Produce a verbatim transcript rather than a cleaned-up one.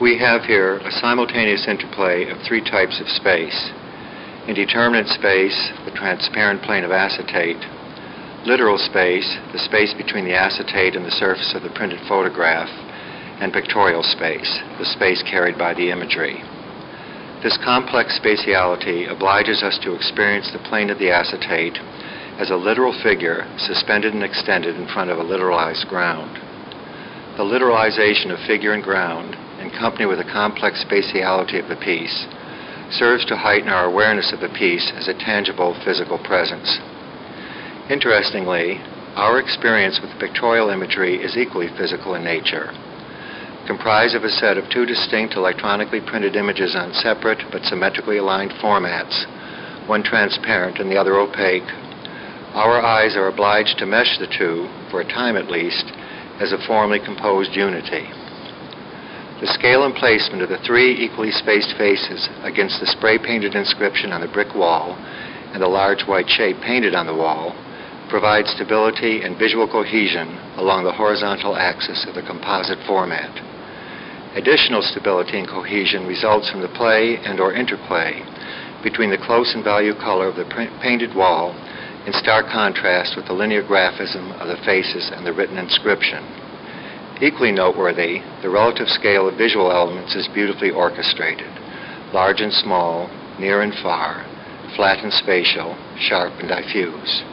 We have here a simultaneous interplay of three types of space. Indeterminate space, the transparent plane of acetate. Literal space, the space between the acetate and the surface of the printed photograph. And pictorial space, the space carried by the imagery. This complex spatiality obliges us to experience the plane of the acetate as a literal figure suspended and extended in front of a literalized ground. The literalization of figure and ground, in company with the complex spatiality of the piece, serves to heighten our awareness of the piece as a tangible physical presence. Interestingly, our experience with pictorial imagery is equally physical in nature. Comprised of a set of two distinct electronically printed images on separate but symmetrically aligned formats, one transparent and the other opaque, our eyes are obliged to mesh the two, for a time at least, as a formally composed unity. The scale and placement of the three equally spaced faces against the spray-painted inscription on the brick wall and the large white shape painted on the wall provide stability and visual cohesion along the horizontal axis of the composite format. Additional stability and cohesion results from the play and or interplay between the close and value color of the painted wall in stark contrast with the linear graphism of the faces and the written inscription. Equally noteworthy, the relative scale of visual elements is beautifully orchestrated, large and small, near and far, flat and spatial, sharp and diffuse.